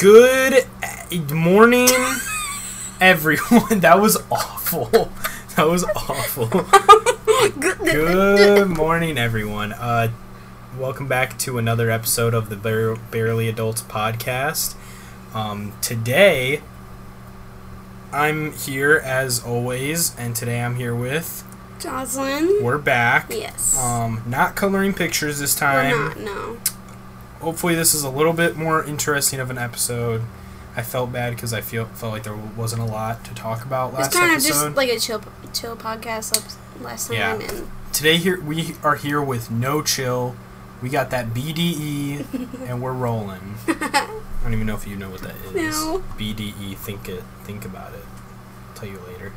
Good morning, everyone. That was awful. That was awful. Good morning, everyone. Welcome back to another episode of the Barely Adults podcast. Today, I'm here as always, and today I'm here with Jocelyn. We're back. Yes. Not coloring pictures this time. We're not, no. Hopefully this is a little bit more interesting of an episode. I felt bad because I felt like there wasn't a lot to talk about last episode. It's kind of just like a chill podcast last time. Yeah. And today we are here with no chill. We got that BDE and we're rolling. I don't even know if you know what that is. No. BDE, think about it. I'll tell you later.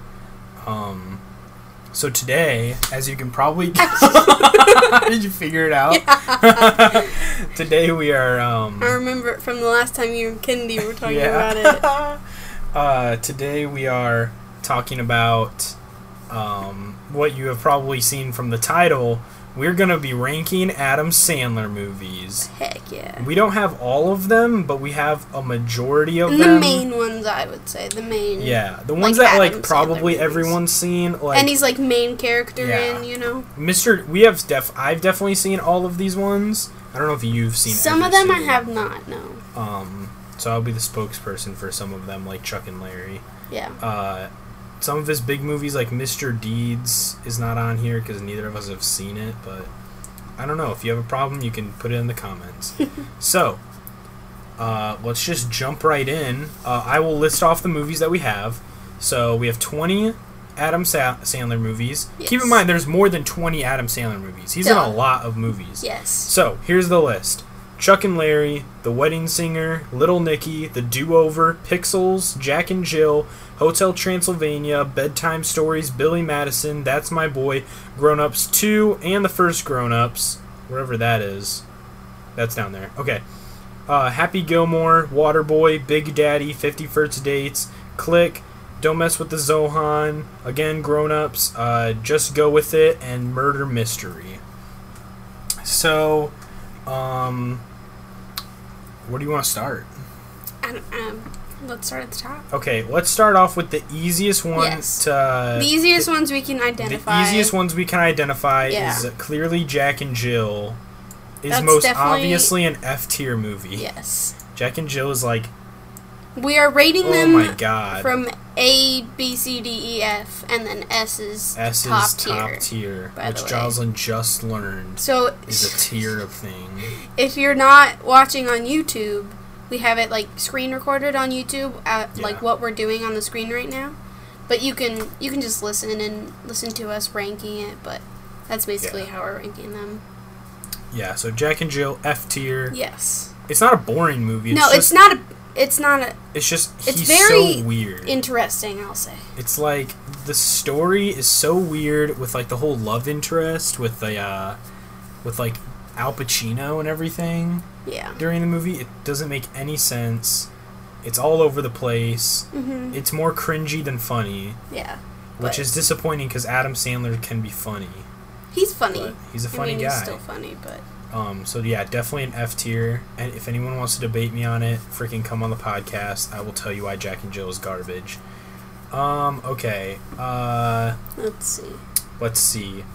So today, as you can probably did you figure it out? Yeah. Today we are I remember from the last time you and Kennedy were talking about it. Today we are talking about what you have probably seen from the title. We're going to be ranking Adam Sandler movies. Heck yeah. We don't have all of them, but we have a majority of and them. the main ones, I would say. The main. Yeah, the ones like that Adam like probably Sandler everyone's seen. Like, and he's like main character yeah. in, you know. I've definitely seen all of these ones. I don't know if you've seen some every of them. I single have not. No. So I'll be the spokesperson for some of them, like Chuck and Larry. Yeah. Some of his big movies, like Mr. Deeds, is not on here because neither of us have seen it, but I don't know. If you have a problem, you can put it in the comments. So, let's just jump right in. I will list off the movies that we have. So, we have 20 Adam Sandler movies. Yes. Keep in mind, there's more than 20 Adam Sandler movies. He's in a lot of movies. Yes. So, here's the list. Chuck and Larry, The Wedding Singer, Little Nicky, The Do-Over, Pixels, Jack and Jill, Hotel Transylvania, Bedtime Stories, Billy Madison, That's My Boy, Grown Ups 2, and the first Grown Ups, wherever that is. That's down there. Okay. Happy Gilmore, Waterboy, Big Daddy, 50 First Dates, Click, Don't Mess with the Zohan, again, Grown Ups, Just Go With It, and Murder Mystery. So, where do you want to start? Let's start at the top. Okay, let's start off with the easiest one. Yes. The easiest ones we can identify. The easiest ones we can identify Yeah. is clearly Jack and Jill. Is That's most definitely- obviously an F tier movie. Yes. Jack and Jill is like, We are rating oh them my god. from A, B, C, D, E, F, and then S is top tier, by which the way. Jocelyn just learned So is a tier of thing. if you're not watching on YouTube, we have it like screen recorded on YouTube at like what we're doing on the screen right now. But you can just listen to us ranking it, but that's basically how we're ranking them. Yeah, so Jack and Jill, F tier. Yes. It's not a boring movie. It's not a It's just, it's he's very so weird. interesting, I'll say. It's like, the story is so weird with like the whole love interest with the, with like Al Pacino and everything. Yeah. During the movie, it doesn't make any sense. It's all over the place. Mm-hmm. It's more cringy than funny. Yeah. Which is disappointing because Adam Sandler can be funny. He's funny. But he's a funny guy. He's still funny, but... So yeah, definitely an F tier. And if anyone wants to debate me on it, freaking come on the podcast. I will tell you why Jack and Jill is garbage. Okay. Let's see.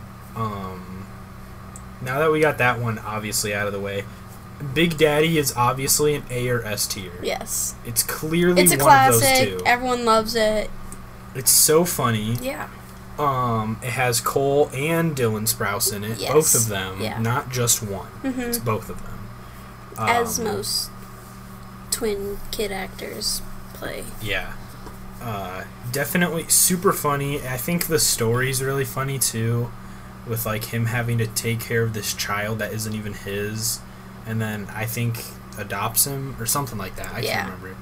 Now that we got that one obviously out of the way, Big Daddy is obviously an A or S tier. Yes. It's clearly it's a one classic. of those two. Everyone loves it. It's so funny. Yeah. It has Cole and Dylan Sprouse in it. Yes. Both of them. Yeah. Not just one. Mm-hmm. It's both of them. As most twin kid actors play. Yeah. Definitely super funny. I think the story's really funny too. With like him having to take care of this child that isn't even his. And then I think adopts him or something like that. I can't remember.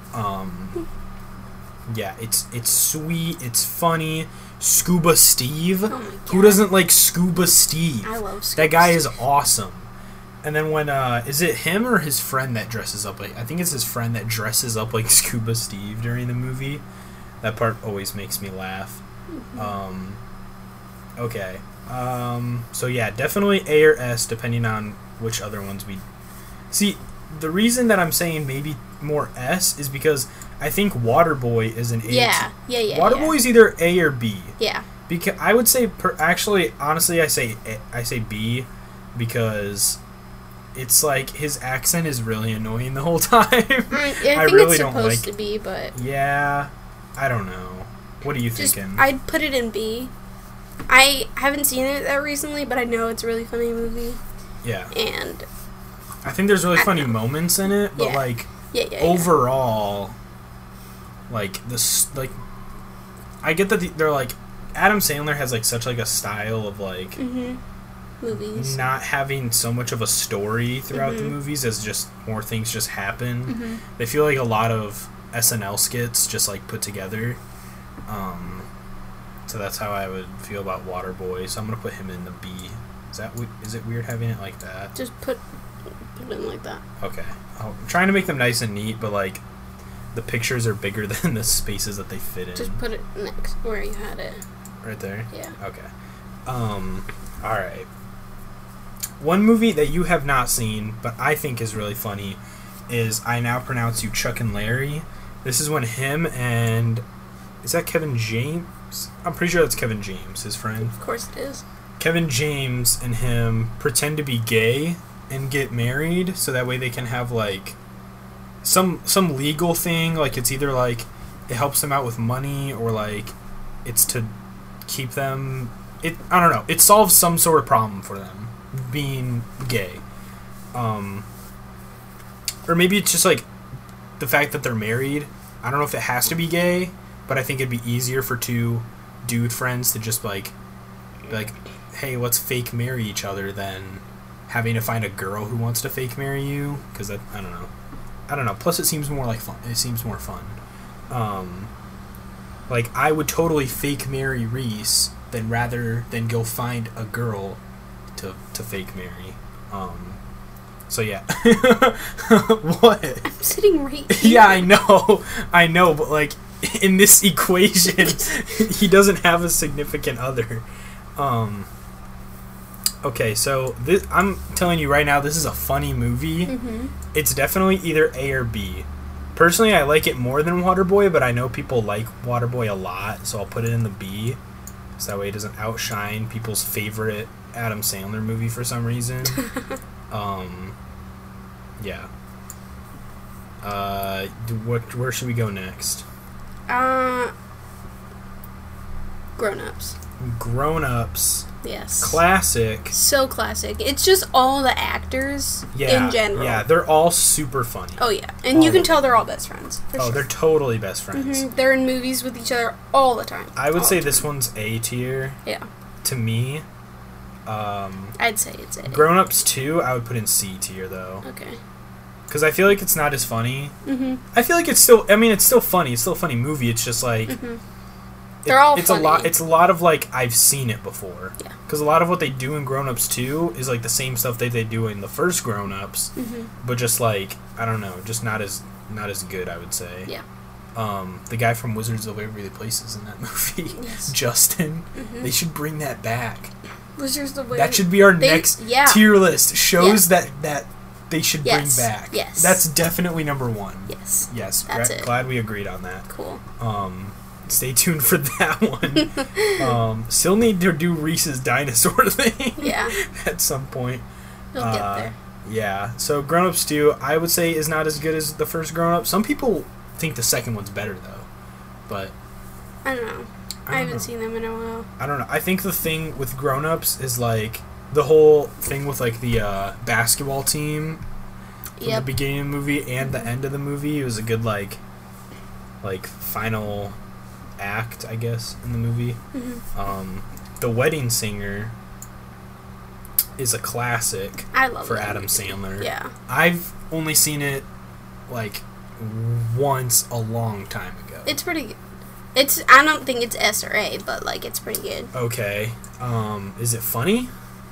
Yeah, it's sweet, it's funny. Scuba Steve. Oh my God. Who doesn't like Scuba Steve? I love Scuba That guy Steve. is awesome. And then when is it him or his friend that dresses up like, I think it's his friend that dresses up like Scuba Steve during the movie. That part always makes me laugh. Mm-hmm. Okay. So yeah, definitely A or S depending on which other ones we see. the reason that I'm saying maybe more S is because I think Waterboy is an A. Yeah. Waterboy is either A or B. Yeah. Because I would say, actually, honestly, I say B because it's like his accent is really annoying the whole time. I think really it's don't supposed to be, but yeah, I don't know. What are you thinking? I'd put it in B. I haven't seen it that recently, but I know it's a really funny movie. Yeah. And I think there's really funny moments in it, but overall, like this, like I get that they're like Adam Sandler has like such like a style of like movies not having so much of a story throughout the movies as just more things just happen. They feel like a lot of SNL skits just like put together. So that's how I would feel about Waterboy. So I'm gonna put him in the B. Is it weird having it like that? Just put it in like that. Okay. I'm trying to make them nice and neat, but like the pictures are bigger than the spaces that they fit in. Just put it next where you had it. Right there? Yeah. Okay. Alright. One movie that you have not seen, but I think is really funny, is I Now Pronounce You Chuck and Larry. This is when him and... Is that Kevin James? I'm pretty sure that's Kevin James, his friend. Of course it is. Kevin James and him pretend to be gay and get married, so that way they can have, like, some legal thing. Like, it's either, like, it helps them out with money, or, like, it's to keep them... I don't know. It solves some sort of problem for them, being gay. Or maybe it's just, like, the fact that they're married. I don't know if it has to be gay, but I think it'd be easier for two dude friends to just, like, be like, hey, let's fake marry each other than having to find a girl who wants to fake marry you. Because, I don't know. Plus, it seems more like fun. It seems more fun. Like, I would totally fake marry Reese rather than go find a girl to fake marry. So yeah. What? I'm sitting right here. Yeah, I know, but like in this equation, he doesn't have a significant other. Okay, so I'm telling you right now, this is a funny movie. It's definitely either A or B. Personally, I like it more than Waterboy, but I know people like Waterboy a lot, so I'll put it in the B. So that way it doesn't outshine people's favorite Adam Sandler movie for some reason. Yeah. Where should we go next? Grown-Ups. Grown-Ups. Yes. Classic. So classic. It's just all the actors in general. Yeah, they're all super funny. Oh, yeah. And you can tell they're all best friends. For sure. They're totally best friends. They're in movies with each other all the time. I would say this one's A tier. Yeah. To me. I'd say it's A. Grown-Ups 2, I would put in C tier, though. Okay. Because I feel like it's not as funny. I feel like it's still funny. It's still a funny movie. It's just like... They're all it's funny. It's a lot of, like, I've seen it before. Yeah. Because a lot of what they do in Grown Ups 2 is, like, the same stuff that they do in the first Grown Ups. But just, like, I don't know, just not as good, I would say. Yeah. The guy from Wizards of Waverly Place is in that movie. Yes. Justin. They should bring that back. Wizards of Waverly. That should be our next tier list. Shows that they should bring back. Yes. That's definitely number 1. Yes. Yes. That's it. Glad we agreed on that. Cool. Stay tuned for that one. Still need to do Reese's dinosaur thing. Yeah. At some point. We'll get there. Yeah. So Grown Ups 2, I would say, is not as good as the first Grown Ups. Some people think the second one's better, though. But I don't know. I haven't seen them in a while. I don't know. I think the thing with Grown Ups is, like, the whole thing with, like, the basketball team from the beginning of the movie and the end of the movie. It was a good, like final act, I guess, in the movie. The Wedding Singer is a classic. I love for that Adam movie. Sandler. Yeah. I've only seen it like once a long time ago. It's pretty good. I don't think it's S or A, but like it's pretty good. Okay. Is it funny?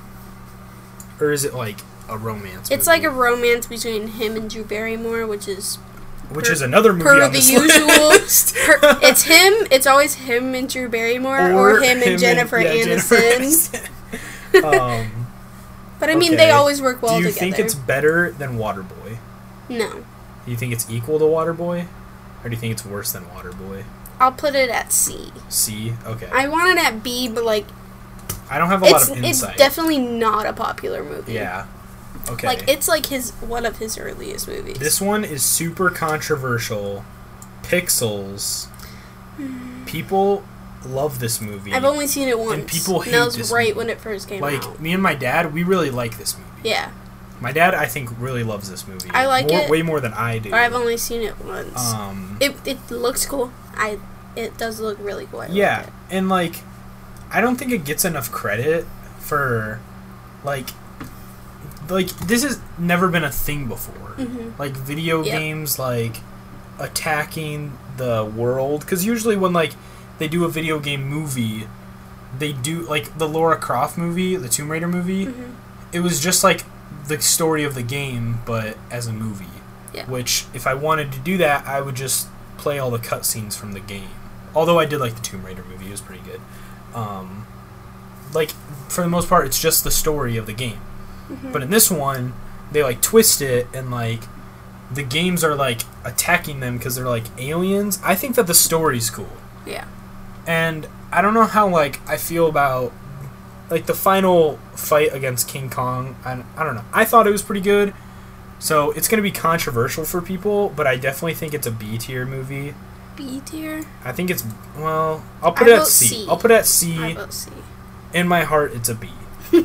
Or is it like a romance movie? It's like a romance between him and Drew Barrymore, which is another movie on this list. It's him. It's always him and Drew Barrymore, or him and Jennifer Aniston. But I mean, they always work well together. Do you think it's better than Waterboy? No. Do you think it's equal to Waterboy? Or do you think it's worse than Waterboy? I'll put it at C. C? Okay. I want it at B, but, like... I don't have a lot of insight. It's definitely not a popular movie. Yeah. Okay. Like, it's, like, one of his earliest movies. This one is super controversial. Pixels. People love this movie. I've only seen it once. And people hate this this right movie. when it first came out. Like, me and my dad, we really like this movie. Yeah. My dad, I think, really loves this movie. I like it. Way more than I do. But I've only seen it once. It looks cool. It does look really cool. Yeah, and, like, I don't think it gets enough credit for, like, this has never been a thing before. Mm-hmm. Like, video games, like, attacking the world. Because usually when, like, they do a video game movie, they do, like, the Lara Croft movie, the Tomb Raider movie, it was just, like, the story of the game, but as a movie. Yeah. Which, if I wanted to do that, I would just play all the cutscenes from the game. Although I did like the Tomb Raider movie, it was pretty good. Like, for the most part, it's just the story of the game. Mm-hmm. But in this one, they, like, twist it, and, like, the games are, like, attacking them because they're, like, aliens. I think that the story's cool. Yeah. And I don't know how, like, I feel about, like, the final fight against King Kong. I don't know. I thought it was pretty good. So it's going to be controversial for people, but I definitely think it's a B-tier movie. B-tier? I think it's, well, I'll put it at C. I'll put it at C. I vote C. In my heart, it's a B.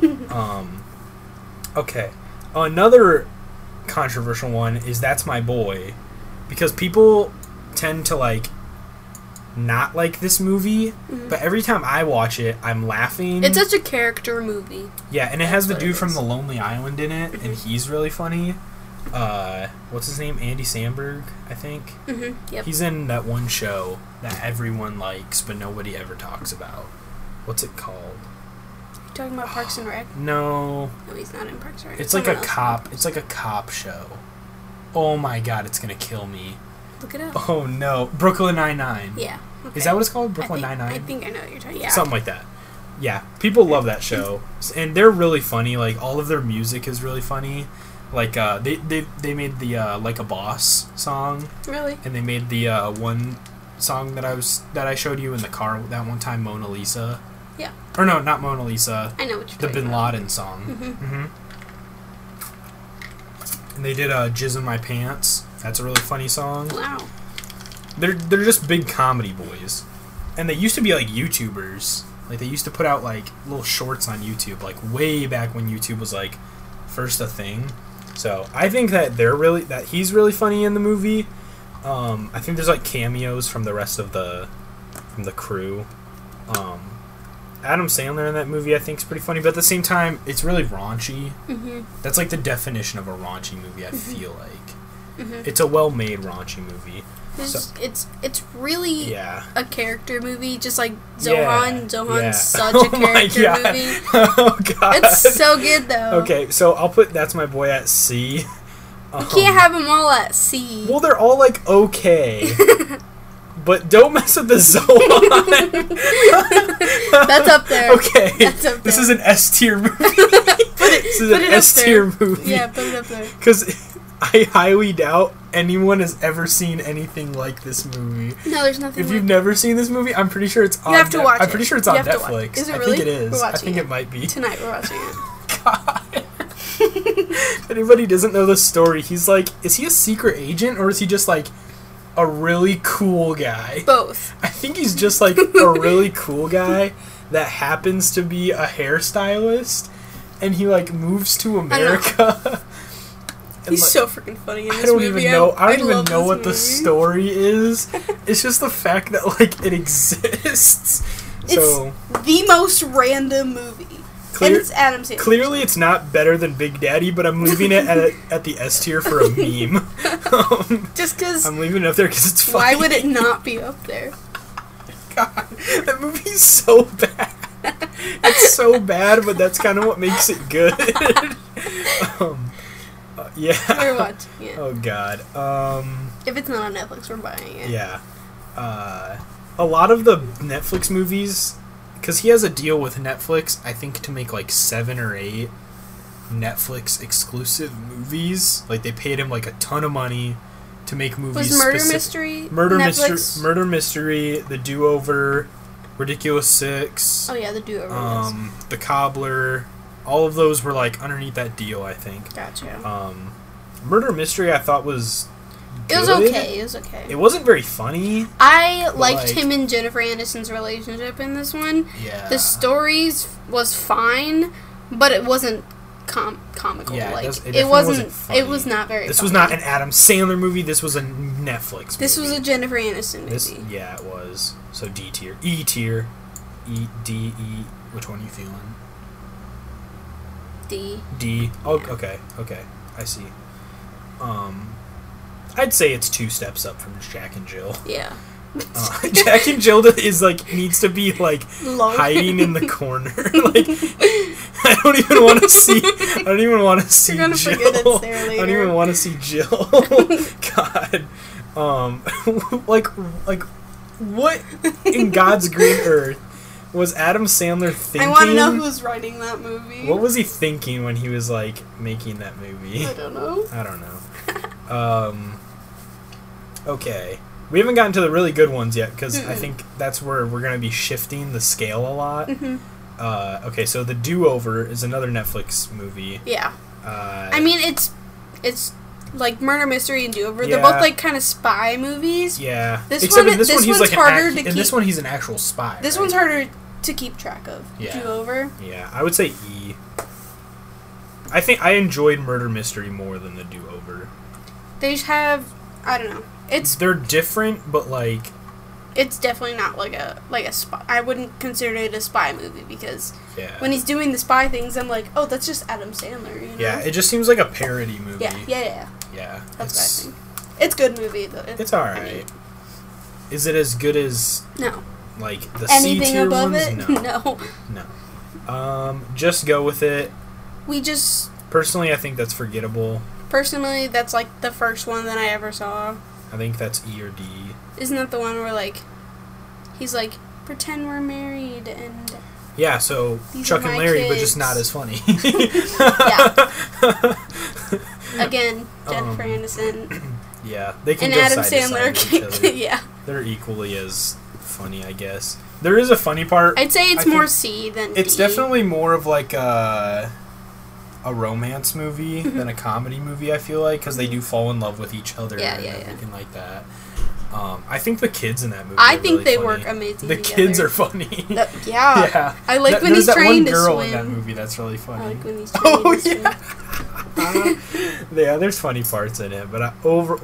Okay. Another controversial one is That's My Boy. Because people tend to, like, not like this movie, but every time I watch it, I'm laughing. It's such a character movie. Yeah, and it has the dude from The Lonely Island in it, and he's really funny. What's his name? Andy Samberg, I think. Yep. He's in that one show that everyone likes, but nobody ever talks about. What's it called? You talking about Parks and Rec? No. No, he's not in Parks and Rec. It's like a cop. It's like a cop show. Oh my god, it's gonna kill me. Look it up. Oh no, Brooklyn Nine-Nine. Yeah. Okay. Is that what it's called? Brooklyn Nine-Nine? I think I know what you're talking about. Yeah. Something like that. Yeah, people love that show, and they're really funny. Like, all of their music is really funny. Like, they made the Like a Boss song. Really? And they made the one song that I showed you in the car that one time, Mona Lisa. Yeah. Or no, not Mona Lisa. I know what you're the talking Bin about. Laden song. And they did Jizz in My Pants. That's a really funny song. Wow. They're just big comedy boys. And they used to be like YouTubers. Like, they used to put out like little shorts on YouTube, like way back when YouTube was like first a thing. So I think that he's really funny in the movie. I think there's like cameos from the rest of the crew. Adam Sandler in that movie I think is pretty funny, but at the same time it's really raunchy. That's like the definition of a raunchy movie. I feel like it's a well-made raunchy movie. It's really a character movie, just like Zohan. Zohan's such a character movie. Oh god, it's so good though. Okay, so I'll put That's My Boy at C. You can't have them all at C. Well, they're all like okay, but don't mess with the Zohan. That's up there. Okay, that's up there. This is an S tier movie. This is an S tier movie. Yeah, put it up there. Because I highly doubt anyone has ever seen anything like this movie. No, there's nothing. If you've never seen this movie, I'm pretty sure it's on. You have to watch it. I'm pretty sure it's on Netflix. Is it really? I think it is. We're watching I think it might be. Tonight we're watching it. God. If anybody doesn't know the story, he's like, is he a secret agent or is he just like a really cool guy? Both. I think he's just like a really cool guy that happens to be a hairstylist, and he like moves to America. He's so freaking funny in this movie. I don't even know what the story is. It's just the fact that like it exists. It's so the most random movie. And it's Adam Sandler. Clearly, it's not better than Big Daddy, but I'm leaving it at the S tier for a meme. Just because I'm leaving it up there because it's funny. Why would it not be up there? God, that movie's so bad. It's so bad, but that's kind of what makes it good. Yeah. We're watching it. Oh God. If it's not on Netflix, we're buying it. Yeah. A lot of the Netflix movies, because he has a deal with Netflix, I think, to make like 7 or 8 Netflix exclusive movies. Like, they paid him, like, a ton of money to make movies. Was Murder Mystery Netflix? Murder Mystery, The Do-Over, Ridiculous Six. Oh, yeah, The Do-Over. The Cobbler. All of those were, like, underneath that deal, I think. Gotcha. Murder Mystery, I thought was good. It was okay. It wasn't very funny. I liked him and Jennifer Aniston's relationship in this one. Yeah. The stories was fine, but it wasn't comical. Yeah, like it wasn't funny. It was not very. This funny. was not an Adam Sandler movie. This was a Netflix movie. This was a Jennifer Aniston movie. Yeah, it was. So D tier, E tier, D E. Which one are you feeling? D. D. Oh, okay. I see. I'd say it's 2 steps up from Jack and Jill. Yeah. Jack and Jill is like needs to be like hiding in the corner. Like, I don't even want to see. I don't even want to see You're gonna Jill. forget it's there later. I don't even want to see Jill. God. Like what in God's green earth was Adam Sandler thinking? I want to know who was writing that movie. What was he thinking when he was like making that movie? I don't know. Okay. We haven't gotten to the really good ones yet, because I think that's where we're going to be shifting the scale a lot. Okay, so The Do-Over is another Netflix movie. Yeah. I mean, it's like Murder Mystery and Do-Over. Yeah. They're both like kind of spy movies. Yeah. This one he's harder to keep. In this one, he's an actual spy. This one's harder to keep track of. Yeah. Do-Over. Yeah, I would say E. I think I enjoyed Murder Mystery more than The Do-Over. They have, I don't know. They're different, but like it's definitely not like a spy. I wouldn't consider it a spy movie because when he's doing the spy things, I'm like, oh, that's just Adam Sandler. You know? Yeah, it just seems like a parody movie. Yeah. That's what I think. It's a good movie though. It's alright. I mean, is it as good as like the anything C-tier above ones? it? No. Just go with it. Personally, I think that's forgettable. Personally, that's like the first one that I ever saw. I think that's E or D. Isn't that the one where like he's like, pretend we're married and yeah, so Chuck and Larry, kids. but just not as funny. Yeah. Again, Jennifer Aniston. Yeah, they can and go Adam side Sandler. to side with each other. Yeah. They're equally as funny, I guess. There is a funny part. I'd say it's more C than D. It's definitely more of like a romance movie than a comedy movie, I feel like, because they do fall in love with each other and everything like that. I think the kids in that movie are really they funny. work amazing The together. kids are funny. Yeah. I like when he's trained to swim. There's that one girl in that movie that's really funny. I like when he's trained to swim. Yeah, there's funny parts in it, but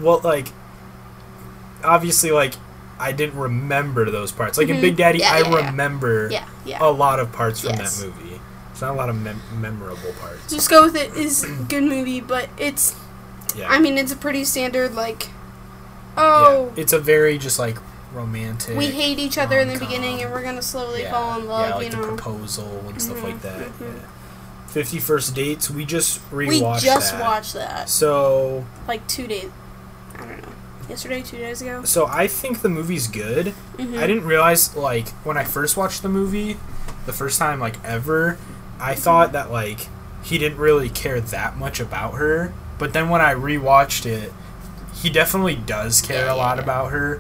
obviously, like, I didn't remember those parts. Like in Big Daddy, I remember a lot of parts from that movie. It's not a lot of memorable parts. Just go with it. It's a good movie, but it's... Yeah. I mean, it's a pretty standard, like... Oh... Yeah. It's a very, just, like, romantic... We hate each other in the beginning, and we're gonna slowly fall in love, like the proposal and stuff like that. Yeah. 50 First Dates, we just rewatched that. We just watched that. So... Like 2 days... I don't know. Yesterday, 2 days ago? So I think the movie's good. I didn't realize, like, when I first watched the movie, the first time, like, ever... I thought that, like, he didn't really care that much about her, but then when I rewatched it, he definitely does care a lot about her.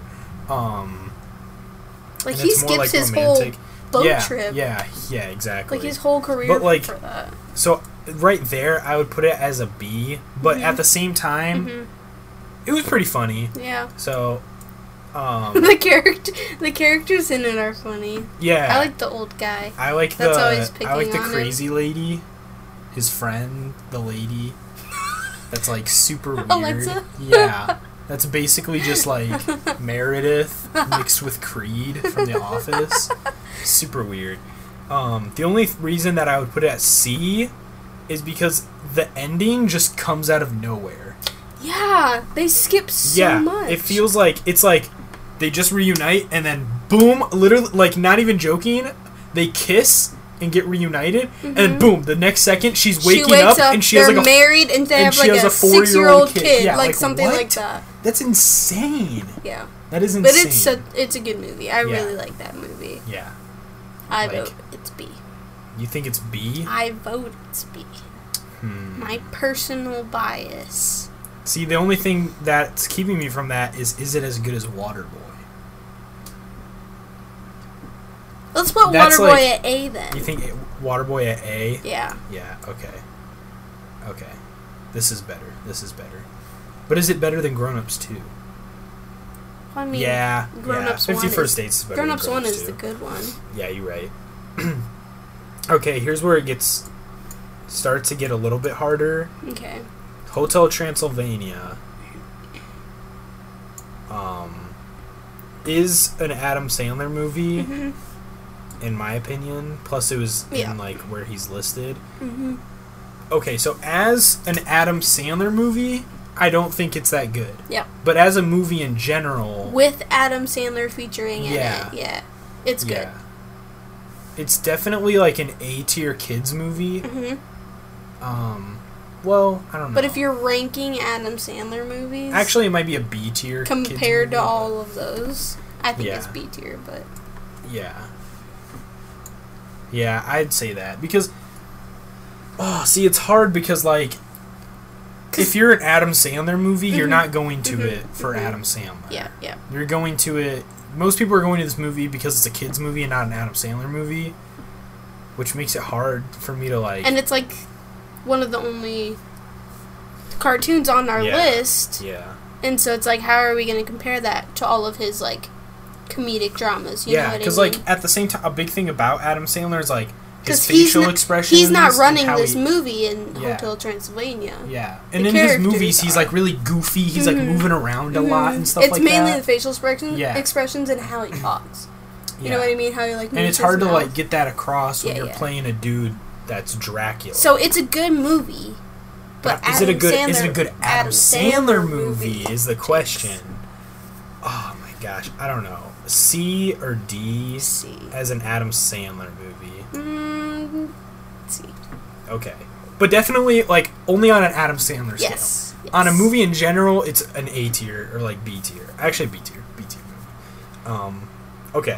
Like, he skips his romantic. Whole boat trip. Yeah, exactly. Like, his whole career but, like, for that. So, right there, I would put it as a B, but at the same time, it was pretty funny. Yeah. So... the characters in it are funny. Yeah. I like the old guy. I like the crazy lady, his friend, the lady. That's like super weird. Alexa? Yeah. That's basically just like Meredith mixed with Creed from The Office. Super weird. The only reason that I would put it at C is because the ending just comes out of nowhere. Yeah, they skip so much. It feels like it's like they just reunite and then boom, literally, like, not even joking, they kiss and get reunited, and then boom, the next second she's waking up and she has like married and they have like a 6-year-old kid, yeah, like something like that. That's insane. Yeah, that is insane. But it's a good movie. I really like that movie. Yeah, I vote it's B. You think it's B? I vote it's B. My personal bias. See, the only thing that's keeping me from that is it as good as Waterboy? Let's put That's Waterboy like- at A then. You think Waterboy at A? Yeah. Yeah, okay. Okay. This is better. But is it better than Grown Ups 2? I mean, Yeah. Grown Ups 1 50 First Dates is better Grown than Ups 1 is 2. the good one. Yeah, you're right. Okay, here's where it starts to get a little bit harder. Okay. Hotel Transylvania is an Adam Sandler movie, in my opinion. Plus, it was in like where he's listed. Okay, so as an Adam Sandler movie, I don't think it's that good. Yep. But as a movie in general, with Adam Sandler featuring in it, it's good. Yeah. It's definitely like an A-tier kids movie. Well, I don't know. But if you're ranking Adam Sandler movies, actually, it might be a B-tier compared kids to movie, all of those. I think Yeah. it's B tier, but yeah, I'd say that because see, it's hard because like if you're an Adam Sandler movie, you're not going to it for Adam Sandler. Yeah. You're going to it. Most people are going to this movie because it's a kids movie and not an Adam Sandler movie, which makes it hard for me to like. And it's like one of the only cartoons on our list. Yeah. And so it's like, how are we going to compare that to all of his like comedic dramas? You know what I mean? like at the same time, a big thing about Adam Sandler is like his 'Cause facial expressions. He's not running and how this he- movie in Hotel Transylvania. Yeah, and The in his characters movies, he's like really goofy. He's like moving around a lot and stuff It's like mainly that. the facial expressions, Yeah. expressions and how he talks. You Yeah. know what I mean? How he like moves And it's his hard to mouth. like get that across when Yeah, you're yeah. playing a dude that's Dracula. So it's a good movie. But is it a good Sandler, Adam Sandler movie? Is the question. Oh my gosh, I don't know. C or D C. as an Adam Sandler movie. C. Okay, but definitely like only on an Adam Sandler scale. Yes. On a movie in general, it's an A tier or like B tier. Actually, B tier movie. Okay.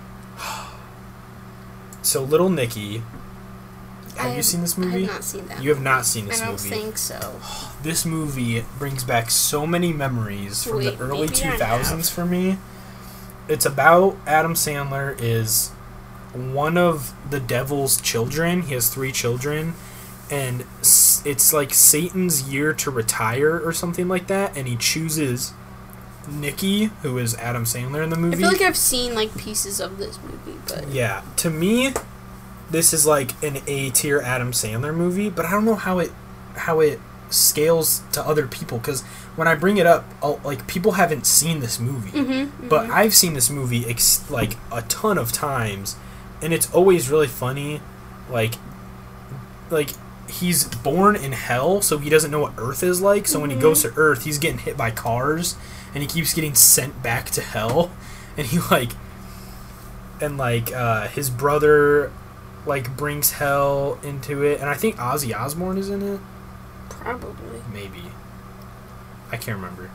So Little Nicky. Have you seen this movie? I have not seen that. You have not seen this I don't movie. think so. This movie brings back so many memories from the early maybe I 2000s for me. It's about Adam Sandler is one of the devil's children. He has 3 children. And it's like Satan's year to retire or something like that. And he chooses Nicky, who is Adam Sandler in the movie. I feel like I've seen like pieces of this movie, but Yeah, to me, this is like an A-tier Adam Sandler movie, but I don't know how it scales to other people, because when I bring it up, like people haven't seen this movie, but I've seen this movie like a ton of times, and it's always really funny. Like he's born in hell, so he doesn't know what Earth is like. So when he goes to Earth, he's getting hit by cars, and he keeps getting sent back to hell, and he his brother like brings hell into it, and I think Ozzy Osbourne is in it. probably. Maybe. I can't remember.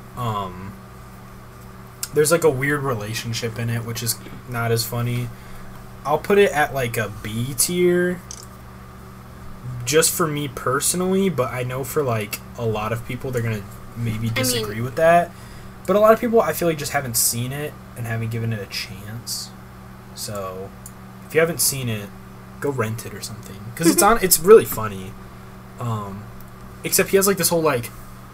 There's like a weird relationship in it, which is not as funny. I'll put it at like a B tier, just for me personally, but I know for like a lot of people they're gonna maybe disagree with that. But a lot of people I feel like just haven't seen it and haven't given it a chance. So if you haven't seen it, go rent it or something, because it's really funny. Except he has like this whole like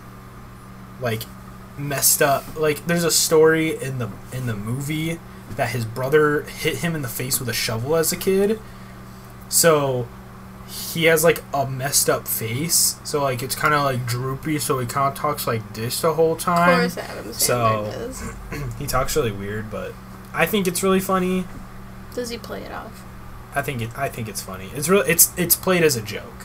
messed up, like there's a story in the movie that his brother hit him in the face with a shovel as a kid, so he has like a messed up face, so like it's kind of like droopy, so he kind of talks like this the whole time. Of course Adam Sandler does. He talks really weird, but I think it's really funny. Does he play it off? I think it's funny. It's played as a joke.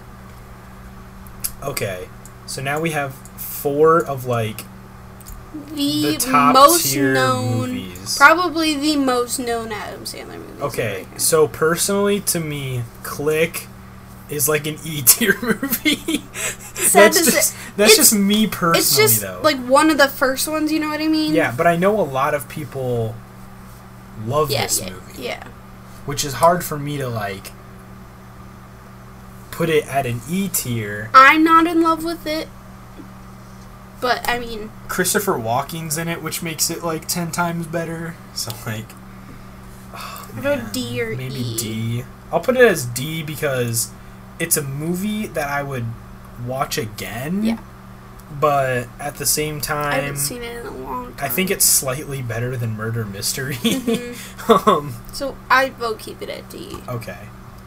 Okay, so now we have 4 of like the top most tier known, movies. probably the most known Adam Sandler movies. Okay, right here. so personally to me, Click is like an E tier movie. That's just me personally, It's just though. like one of the first ones. You know what I mean? Yeah, but I know a lot of people love this movie. Yeah. Which is hard for me to like put it at an E tier. I'm not in love with it. But, I mean... Christopher Walken's in it, which makes it, like, 10 times better. So, like... Oh, I wrote D or maybe E. D. I'll put it as D because it's a movie that I would watch again. Yeah. But at the same time... I haven't seen it in a long time. I think it's slightly better than Murder Mystery. Mm-hmm. So, I vote keep it at D. Okay.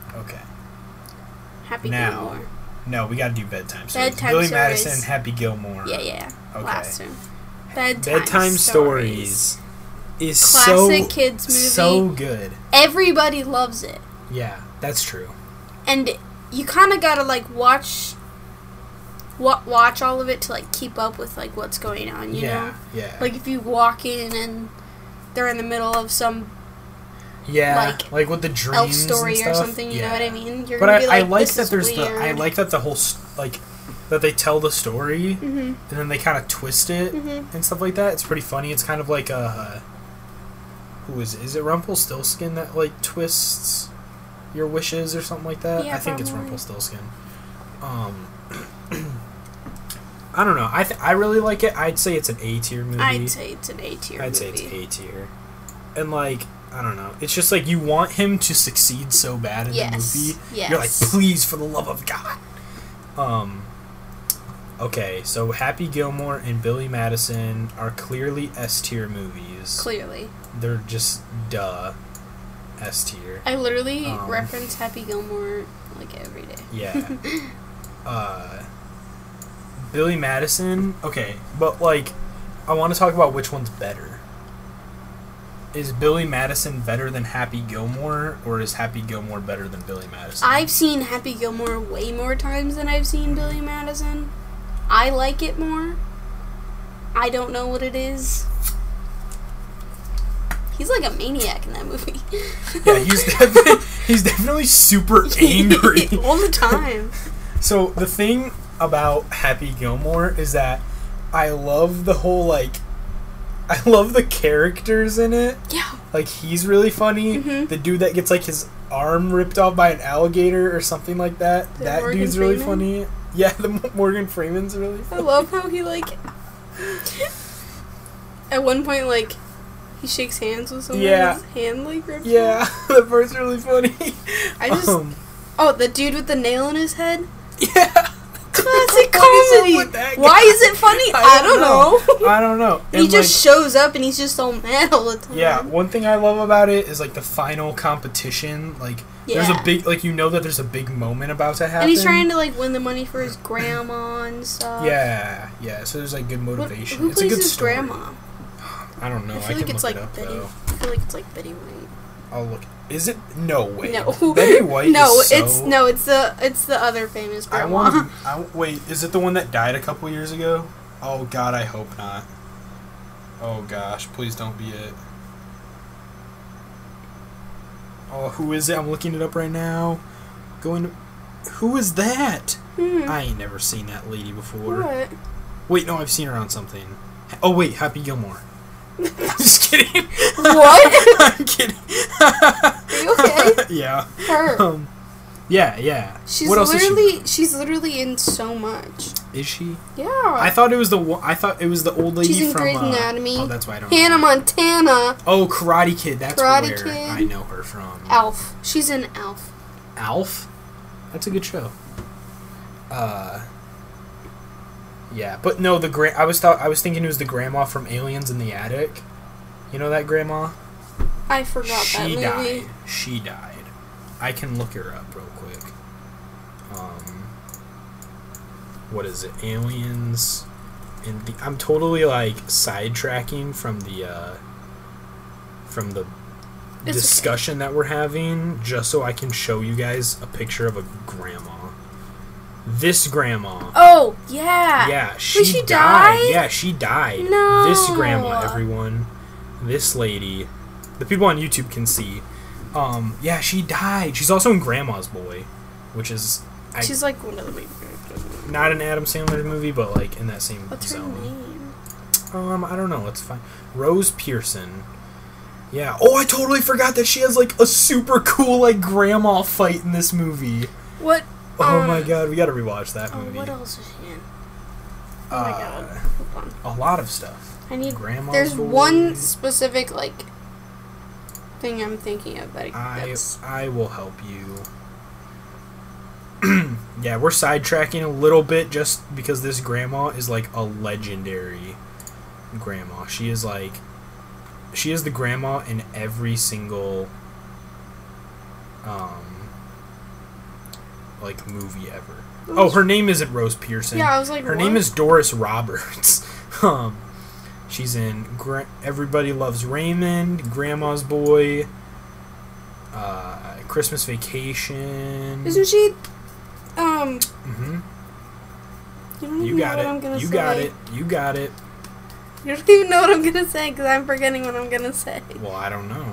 Happy Now, Gilmore. No, we gotta do Bedtime Stories. Bedtime Billy Stories. Madison, Happy Gilmore. Yeah. Okay. Last one. Bedtime Stories is classic kids movie. So good. Everybody loves it. Yeah, that's true. And you kind of gotta, like, watch all of it to, like, keep up with, like, what's going on, you know? Yeah. Like, if you walk in and they're in the middle of some... Yeah, like with the dreams elf story and stuff. or something, you know what I mean? You're but gonna be like, I like this that is there's weird. I like that the whole like that they tell the story and then they kind of twist it and stuff like that. It's pretty funny. It's kind of like who is it Rumpelstiltskin that like twists your wishes or something like that? Yeah, I think it's probably. Rumpelstiltskin. I don't know. I really like it. I'd say it's an A tier movie. I'd say it's an A tier I'd say it's A tier. And like I don't know. It's just like you want him to succeed so bad in the movie. Yes. You're like, please, for the love of God. Okay, so Happy Gilmore and Billy Madison are clearly S tier movies. Clearly. They're just S tier. I literally reference Happy Gilmore like every day. Yeah. Billy Madison. Okay, but like, I want to talk about which one's better. Is Billy Madison better than Happy Gilmore, or is Happy Gilmore better than Billy Madison? I've seen Happy Gilmore way more times than I've seen Billy Madison. I like it more. I don't know what it is. He's like a maniac in that movie. Yeah, he's definitely super angry. All the time. So, the thing about Happy Gilmore is that I love the whole, like... I love the characters in it. Yeah. Like, he's really funny. Mm-hmm. The dude that gets, like, his arm ripped off by an alligator or something like that. That Morgan dude's really Freeman? funny. Yeah, the Morgan Freeman's really funny. I love how he, like... At one point, like, he shakes hands with someone. Yeah. His hand, like, rips Yeah, off. that part's really funny. I just... Oh, the dude with the nail in his head? Yeah. Classic What is up comedy. with that guy? Why is it funny? I don't know. I don't know. He And, just shows up and he's just so mad all the time. yeah, one thing I love about it is, like, the final competition. Like, there's a Yeah. big, like, you know that there's a big moment about to happen. And he's trying to, like, win the money for his grandma and stuff. Yeah, so there's, like, good motivation. Who it's a plays good his story. grandma? I don't know. I feel can like it's look like it up, Betty. though. I feel like it's like Betty White. I'll look. Is it? No way. No. Betty White. No, is so, it's the other famous I grandma. want. Wait, is it the one that died a couple years ago? Oh God, I hope not. Oh gosh, please don't be it. Oh, who is it? I'm looking it up right now. Who is that? I ain't never seen that lady before. What? Wait, no, I've seen her on something. Oh wait, Happy Gilmore. I'm just kidding. What? I'm kidding. Are you okay? Yeah. Her. Yeah. She's What else she's literally in so much. is she? Yeah. I thought it was the old lady She's in from Grey's Anatomy. Oh, that's why I don't Hannah know. Montana. Oh, Karate Kid. That's Karate where Kid. I know her from. Alf. She's in Alf. Alf? That's a good show. Yeah, but no, I was thinking it was the grandma from Aliens in the Attic. You know that grandma? I forgot that movie. She died. I can look her up real quick. What is it? Aliens I'm totally like sidetracking from the It's discussion that we're having just so I can show you guys a picture of a grandma. This grandma. Oh, yeah. Yeah, Did she she died. die? Yeah, she died. No. This grandma, everyone. This lady. The people on YouTube can see. Yeah, she died. She's also in Grandma's Boy, which is She's like one of the big... not an Adam Sandler movie, but like in that same What's her zone. name? I don't know. It's fine. Rose Pearson. Yeah. Oh, I totally forgot that she has like a super cool like grandma fight in this movie. What? Oh my god, we gotta rewatch that movie. What else is he in? Oh my god. Hold on. A lot of stuff. I need. Grandma's There's Boy. one specific thing I'm thinking of that I will help you. Yeah, we're sidetracking a little bit just because this grandma is like a legendary grandma. She is the grandma in every single movie ever. Oh, her name isn't Rose Pearson. Yeah, I was like, her name is Doris Roberts. She's in Everybody Loves Raymond, Grandma's Boy, Christmas Vacation. Isn't she? Mm-hmm. You got it. You got it. You got it. You don't even know what I'm gonna say because I'm forgetting what I'm gonna say. Well, I don't know.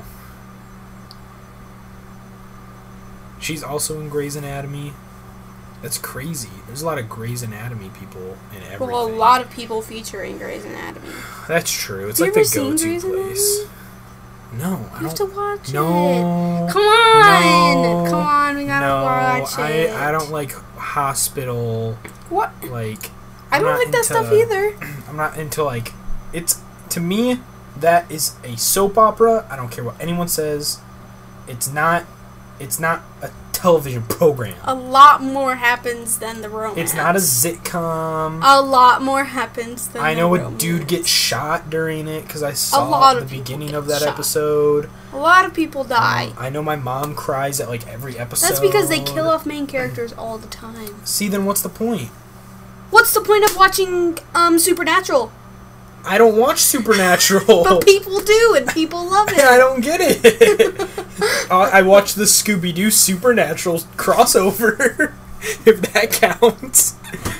She's also in Grey's Anatomy. That's crazy. There's a lot of Grey's Anatomy people in everything. Well, a lot of people featuring Grey's Anatomy. That's true. It's Have like you the ever go-to seen Grey's place. Anatomy? No, I don't. You have to watch it. No. Come on. No. Come on, we gotta watch it. I don't like hospital. What? Like. I don't like that stuff either. I'm not into it's, to me, that is a soap opera. I don't care what anyone says. It's not a television program. A lot more happens than the romance. It's not a sitcom. A lot more happens than I know the a romance. dude gets shot during it because I saw the beginning of that episode. A lot of people die. I know my mom cries at every episode. That's because they kill off main characters all the time. See, then what's the point? What's the point of watching Supernatural? I don't watch Supernatural. But people do, and people love it. I don't get it. I watched the Scooby-Doo Supernatural crossover, if that counts.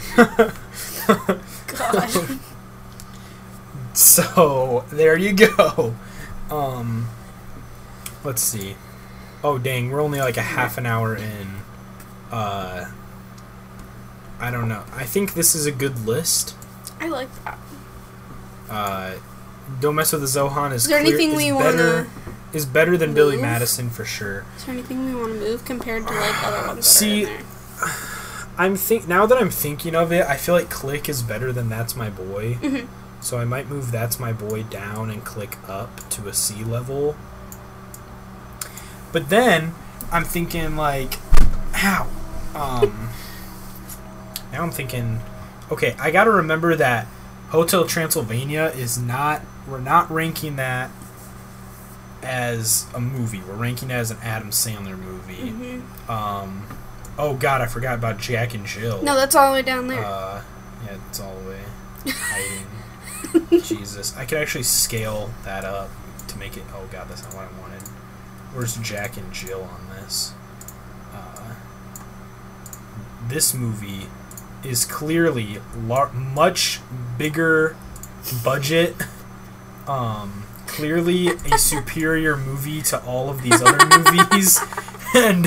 God. So, there you go. Let's see. Oh, dang, we're only a half an hour in. I don't know. I think this is a good list. I like that. Don't Mess with the Zohan is better than Billy Madison for sure. Is there anything we want to move compared to other ones? See, that are in there? Now that I'm thinking of it, I feel like Click is better than That's My Boy. Mm-hmm. So I might move That's My Boy down and Click up to a C level. But then I'm thinking how? Now I'm thinking, okay, I gotta remember that Hotel Transylvania we're not ranking that as a movie. We're ranking it as an Adam Sandler movie. Mm-hmm. Oh god, I forgot about Jack and Jill. No, that's all the way down there. Yeah, it's all the way hiding. Jesus. I could actually scale that up to make it, oh god, that's not what I wanted. Where's Jack and Jill on this? This movie is clearly much bigger budget, clearly a superior movie to all of these other movies, and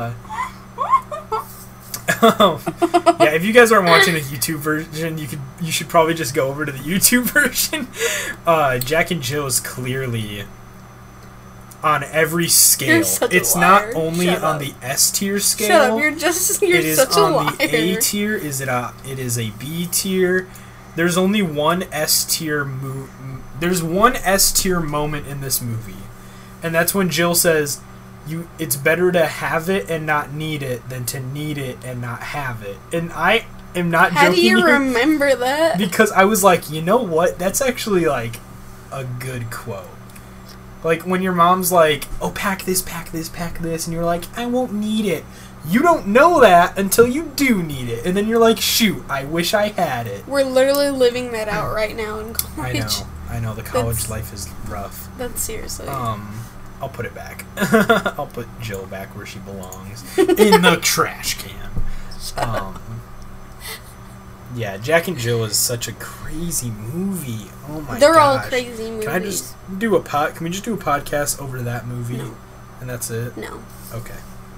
yeah, if you guys aren't watching the YouTube version, you should probably just go over to the YouTube version. Jack and Jill is clearly on every scale. It's not only on the S tier scale. Shut up! You're such a liar. The A tier. It is a B tier. There's only one S tier There's one S tier moment in this movie, and that's when Jill says, "It's better to have it and not need it than to need it and not have it." And I am not joking. How do you here remember that? Because I was like, you know what? That's actually a good quote. When your mom's like, oh, pack this, and you're like, I won't need it. You don't know that until you do need it. And then you're like, shoot, I wish I had it. We're literally living that out right now in college. I know. The college life is rough. That's seriously. I'll put it back. I'll put Jill back where she belongs. In the trash can. Yeah, Jack and Jill is such a crazy movie. Oh my god. They're all crazy movies. Can I just do Can we just do a podcast over that movie? No. And that's it? No. Okay.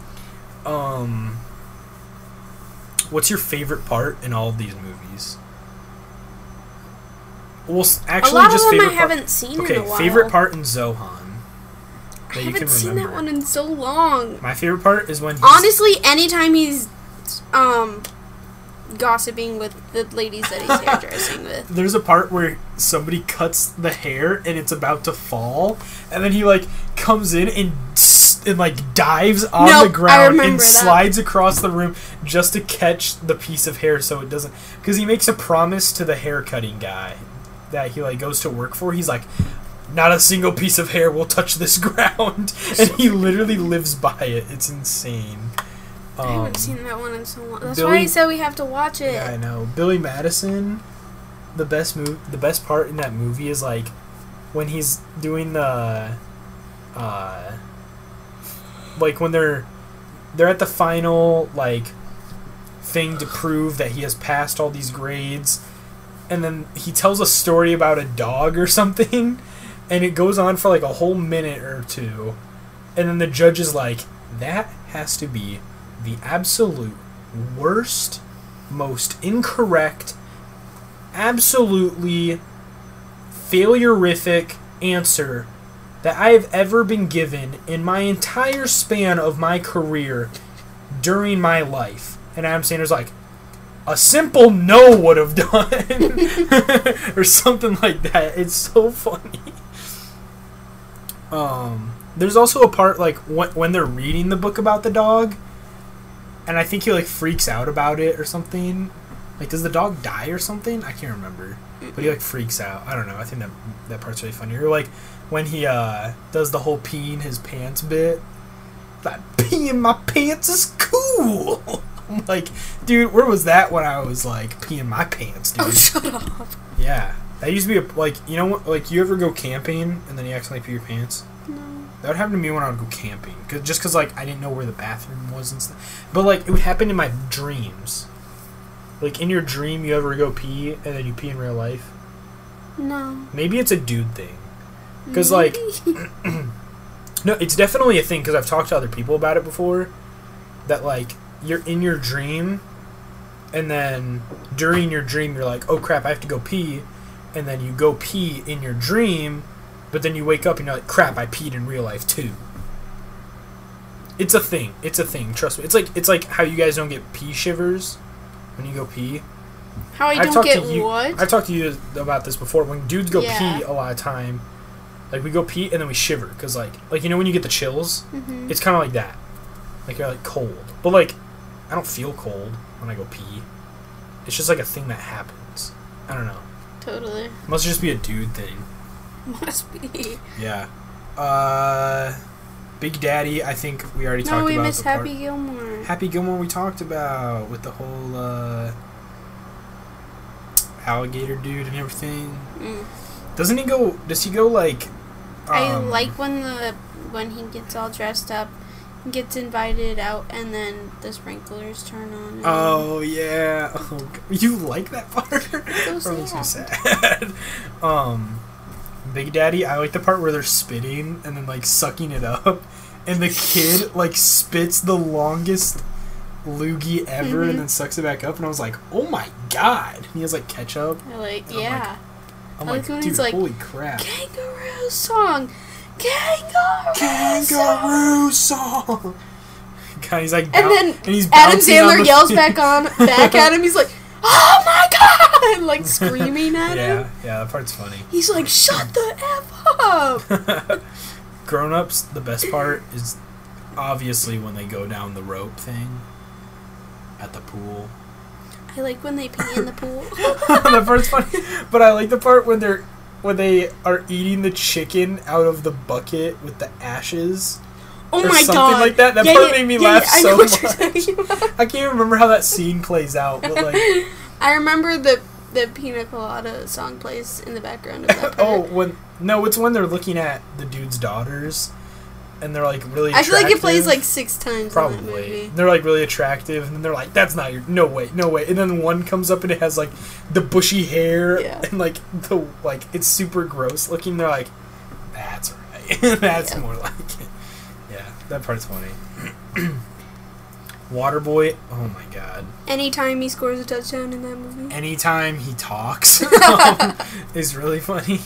What's your favorite part in all of these movies? Well, actually, a lot just of them favorite I haven't seen in a while. Okay, favorite part in Zohan. I haven't seen that one in so long. My favorite part is when honestly, anytime he's gossiping with the ladies that he's hairdressing with. There's a part where somebody cuts the hair and it's about to fall, and then he like comes in and like dives on the ground and slides across the room just to catch the piece of hair so it doesn't, because he makes a promise to the hair cutting guy that he like goes to work for. He's like, not a single piece of hair will touch this ground, and he literally lives by it. It's insane. I haven't seen that one in so long. That's why I said we have to watch it. Yeah, I know. Billy Madison, the best part in that movie is like when he's doing the like when they're at the final like thing to prove that he has passed all these grades, and then he tells a story about a dog or something, and it goes on for like a whole minute or two, and then the judge is like, that has to be the absolute worst, most incorrect, absolutely failurific answer that I have ever been given in my entire span of my career during my life. And Adam Sandler's like, a simple no would have done. Or something like that. It's so funny. There's also a part like when they're reading the book about the dog, and I think he like freaks out about it or something. Like, does the dog die or something? I can't remember. But he like freaks out. I don't know. I think that part's really funny. Or like when he does the whole peeing his pants bit. Like, peeing my pants is cool. I'm like, dude, where was that when I was like peeing my pants, dude? Oh, shut up. Yeah. That used to be like, you know what, like, you ever go camping and then you accidentally pee your pants? No. That would happen to me when I would go camping. Just because, like, I didn't know where the bathroom was and stuff. But, like, it would happen in my dreams. Like, in your dream, you ever go pee and then you pee in real life? No. Maybe it's a dude thing. Because, like, no, it's definitely a thing because I've talked to other people about it before. That, like, you're in your dream and then during your dream you're like, oh crap, I have to go pee. And then you go pee in your dream, but then you wake up and you're like, crap, I peed in real life too. It's a thing. It's a thing. Trust me. It's like how you guys don't get pee shivers when you go pee. How I don't get what? I've talked to you about this before. When dudes go pee a lot of time, like we go pee and then we shiver because like you know when you get the chills, it's kind of like that. Like you're like cold, but like I don't feel cold when I go pee. It's just like a thing that happens. I don't know. Totally. Must just be a dude thing. Must be. Yeah. Big Daddy, I think we already talked about. No, we missed Happy Gilmore. Happy Gilmore we talked about with the whole alligator dude and everything. Does he go like I like when he gets all dressed up, gets invited out, and then the sprinklers turn on. Oh yeah. Oh, you like that part? So sad. Big Daddy, I like the part where they're spitting and then like sucking it up, and the kid like spits the longest loogie ever and then sucks it back up, and I was like, oh my god. And he has like ketchup. I'm like, dude, he's like, holy crap. Kangaroo song. Kangaroo song. God, he's like, and he's Adam Sandler yells back at him. He's like, oh my god, like screaming at him. Yeah, that part's funny. He's like, shut the F up. Grown Ups, the best part is obviously when they go down the rope thing at the pool. I like when they pee in the pool. That part's funny, but I like the part when they are eating the chicken out of the bucket with the ashes. Oh or my something god! Like that. That part made me laugh so much. I can't remember how that scene plays out, but like I remember the Pina Colada song plays in the background of that part. It's when they're looking at the dude's daughters, and they're like really attractive. I feel like it plays like 6 times. Probably. In that movie. They're like really attractive, and then they're like, "That's not your no way." And then one comes up and it has like the bushy hair and like it's super gross looking. They're like, "That's right. That's more like it." Yeah, that part's funny. Waterboy, oh my god. Anytime he scores a touchdown in that movie. Anytime he talks is really funny.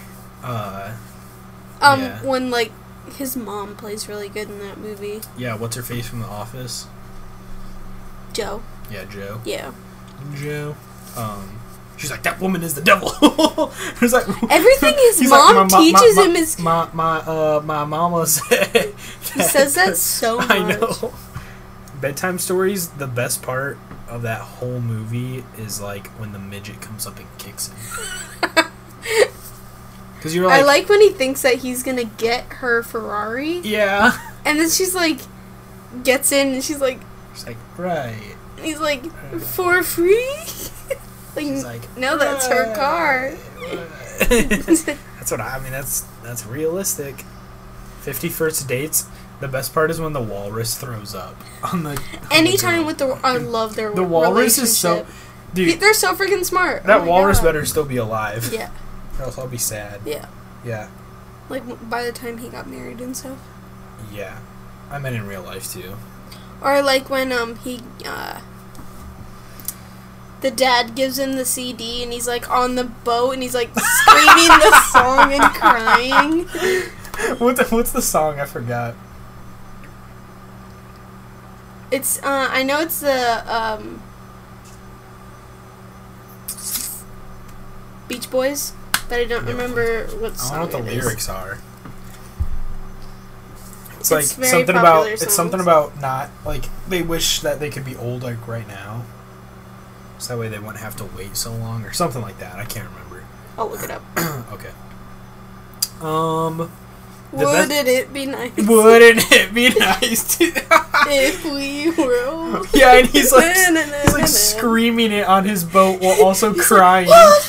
When like his mom plays really good in that movie. Yeah, what's her face from The Office? Joe. Yeah, Joe. Yeah. Joe. She's like, that woman is the devil. He's like, everything his mom teaches him is. My mama said. He says that so much. I know. Bedtime stories. The best part of that whole movie is like when the midget comes up and kicks him. Because you're like, I like when he thinks that he's gonna get her Ferrari. Yeah. And then she's like, gets in and she's like, right. And he's like, for free. She's like, no, that's her car. That's what I mean. That's realistic. 50 First Dates. The best part is when the walrus throws up on the. Anytime with the, I love their. The walrus is so, dude. They're so freaking smart. That walrus better still be alive. Yeah. Or else I'll be sad. Yeah. Yeah. Like by the time he got married and stuff. Yeah, I meant in real life too. Or like when the dad gives him the CD and he's like on the boat and he's like screaming the song and crying. What's the song? I forgot. It's I know it's the Beach Boys, but I don't remember what song. I don't know what the lyrics are. It's like something about not like they wish that they could be old like right now. So that way they wouldn't have to wait so long or something like that. I can't remember. I'll look it up. Okay. Wouldn't it be nice? Wouldn't it be nice if we were old? Yeah, and he's like screaming it on his boat while also crying.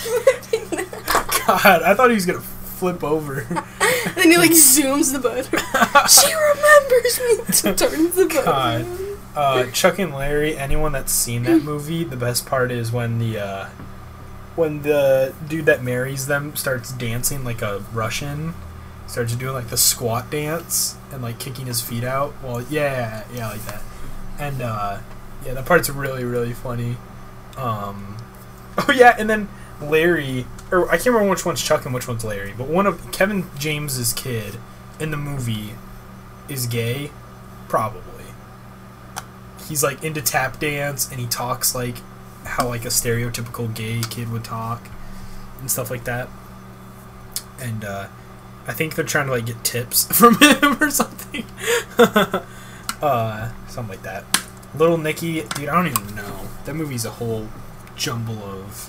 God, I thought he was gonna flip over. Then he like zooms the boat. She remembers me. Turns the boat. God. Chuck and Larry. Anyone that's seen that movie, the best part is when the dude that marries them starts dancing like a Russian. Starts doing like the squat dance and like kicking his feet out. Well, yeah, like that. And yeah, that part's really, really funny. Oh yeah, and then Larry, or I can't remember which one's Chuck and which one's Larry, but one of Kevin James's kid in the movie is gay, probably. He's like into tap dance and he talks like how like a stereotypical gay kid would talk and stuff like that. And I think they're trying to like get tips from him or something. Something like that. Little Nicky, dude, I don't even know. That movie's a whole jumble of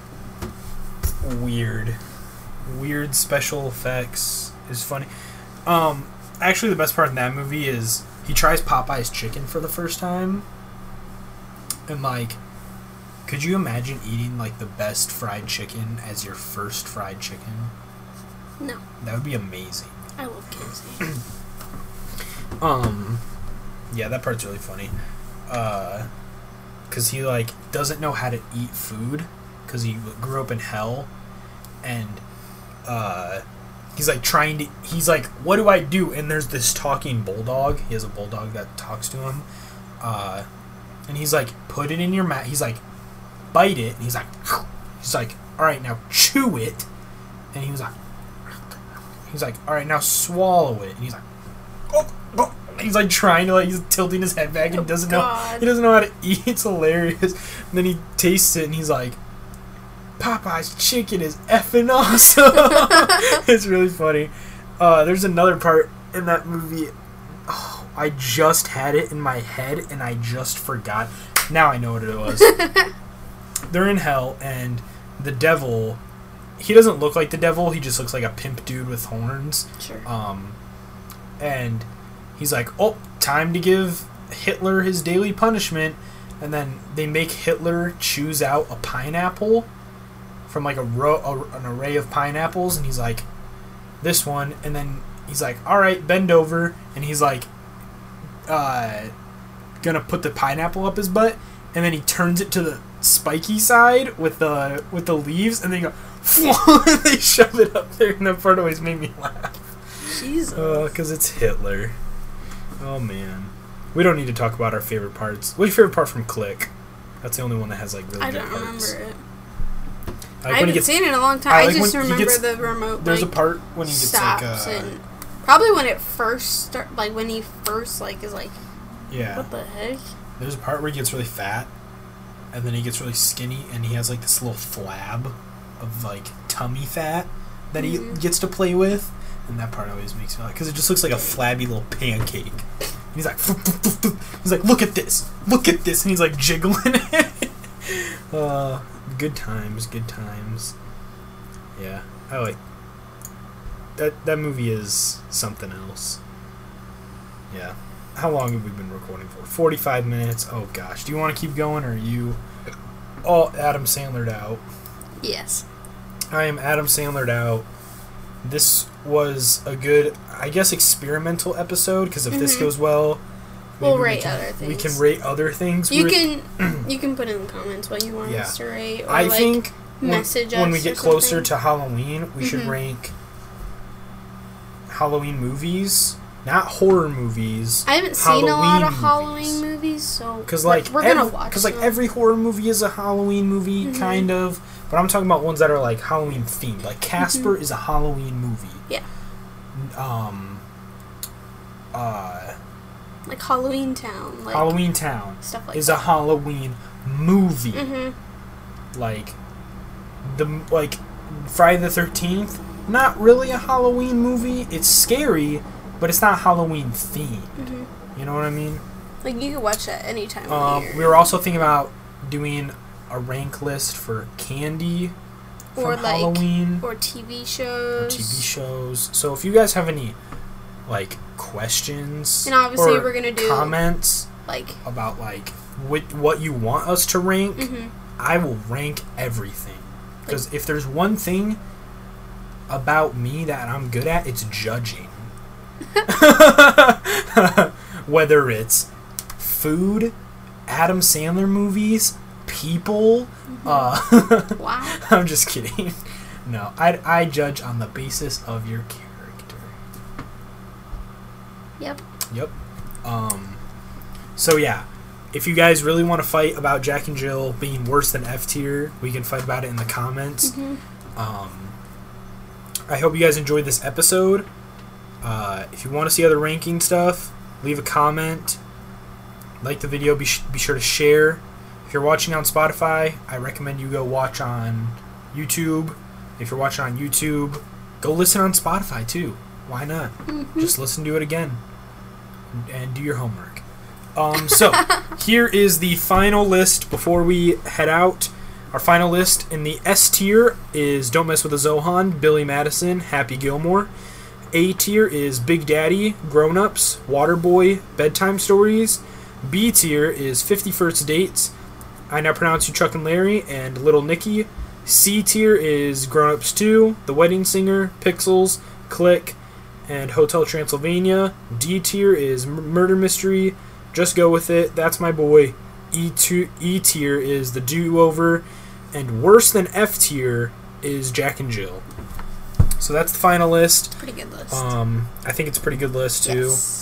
weird special effects. Is funny. Actually, the best part in that movie is he tries Popeye's chicken for the first time, and like, could you imagine eating like the best fried chicken as your first fried chicken? No. That would be amazing. I love kids. Yeah, that part's really funny. Cause he like doesn't know how to eat food, cause he grew up in hell, and he's like he's like, what do I do? And there's this talking bulldog. He has a bulldog that talks to him, and he's like, put it in your mouth. He's like, bite it, and he's like, all right, now chew it, and he was like. He's like, all right, now swallow it. And he's like, oh. He's like trying to like, he's tilting his head back and he doesn't know how to eat. It's hilarious. And then he tastes it and he's like, Popeye's chicken is effing awesome. It's really funny. There's another part in that movie. Oh, I just had it in my head and I just forgot. Now I know what it was. They're in hell and the devil. He doesn't look like the devil. He just looks like a pimp dude with horns. Sure. And he's like, oh, time to give Hitler his daily punishment. And then they make Hitler choose out a pineapple from like an array of pineapples. And he's like, this one. And then he's like, all right, bend over. And he's like, gonna put the pineapple up his butt. And then he turns it to the spiky side with the leaves. And then you go, and they shove it up there, and that part always made me laugh. Jesus. Because it's Hitler. Oh, man. We don't need to talk about our favorite parts. What's your favorite part from Click? That's the only one that has, like, really good parts. I don't remember it. I haven't seen it in a long time. I just remember the remote, there's a part when he gets, like, and probably when it first when he first, like, is like, yeah. what the heck? there's a part where he gets really fat, and then he gets really skinny, and he has like this little flab of like tummy fat that he gets to play with, and that part always makes me laugh because it just looks like a flabby little pancake. And he's like, look at this, and he's like jiggling it. Good times. Yeah, I like that. That movie is something else. Yeah. How long have we been recording for? 45 minutes. Oh gosh. Do you want to keep going, or are you all Adam Sandler'd out? Yes. I am Adam Sandler'd out. This was a good, I guess, experimental episode, because if this goes well, we'll rate other things. We can rate other things. You can put in the comments what you want us to rate, or I think message us when we get closer something. to Halloween, we should rank Halloween movies, not horror movies. I haven't seen a lot of Halloween movies, so we're gonna watch. Because every horror movie is a Halloween movie, kind of. But I'm talking about ones that are like Halloween themed. Like Casper is a Halloween movie. Yeah. Like Halloween Town. Like Halloween Town stuff like is that. a Halloween movie. Like Friday the 13th, not really a Halloween movie. It's scary, but it's not Halloween themed. You know what I mean? Like you can watch that anytime of the year. We were also thinking about doing a rank list for candy from Halloween, or TV shows. So if you guys have any like questions, and obviously or we're gonna do comments like about like what you want us to rank, I will rank everything. Because if there's one thing about me that I'm good at, it's judging. Whether it's food, Adam Sandler movies, people. Wow. I'm just kidding. No, I judge on the basis of your character. Yep. So yeah, if you guys really want to fight about Jack and Jill being worse than F tier, we can fight about it in the comments. I hope you guys enjoyed this episode. If you want to see other ranking stuff, leave a comment. Like the video, be sure to share. If you're watching on Spotify, I recommend you go watch on YouTube. If you're watching on YouTube, go listen on Spotify too. Why not? Just listen to it again and do your homework. So here is the final list before we head out. Our final list in the S tier is Don't Mess with the Zohan, Billy Madison, Happy Gilmore. A tier is Big Daddy, Grown Ups, Waterboy, Bedtime Stories. B tier is 50 First Dates, I Now Pronounce You Chuck and Larry, and Little Nicky. C tier is Grown Ups 2, The Wedding Singer, Pixels, Click, and Hotel Transylvania. D tier is Murder Mystery, Just Go With It, That's My Boy. E tier is The Do-Over, and worse than F tier is Jack and Jill. So that's the final list. Pretty good list. I think it's a pretty good list too. Yes.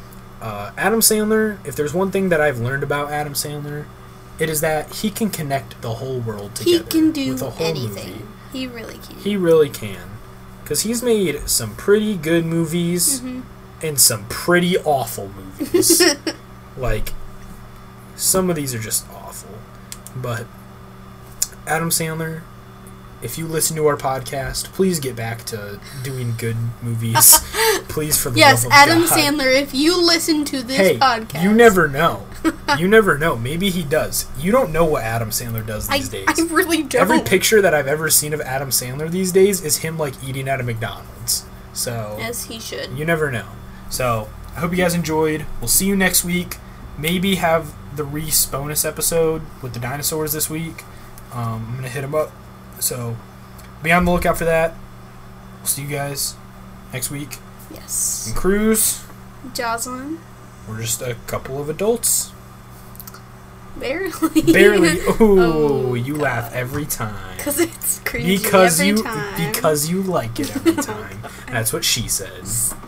Adam Sandler, if there's one thing that I've learned about Adam Sandler, it is that he can connect the whole world together. He can do with a whole anything. movie. He really can. He really can. Because he's made some pretty good movies and some pretty awful movies. Like, some of these are just awful. But Adam Sandler, if you listen to our podcast, please get back to doing good movies. Please, for the love of Adam God. Sandler, if you listen to this podcast. You never know. You never know. Maybe he does. You don't know what Adam Sandler does these days. I really don't. Every picture that I've ever seen of Adam Sandler these days is him, like, eating at a McDonald's. So, as he should. You never know. So, I hope you guys enjoyed. We'll see you next week. Maybe have the Reese bonus episode with the dinosaurs this week. I'm going to hit him up. So, be on the lookout for that. We'll see you guys next week. Yes. And Cruz. Jocelyn. We're just a couple of adults. Barely. Barely. Ooh, Oh, you God. laugh every time. Because it's cringy Because every you time. because you like it every time. That's what she says.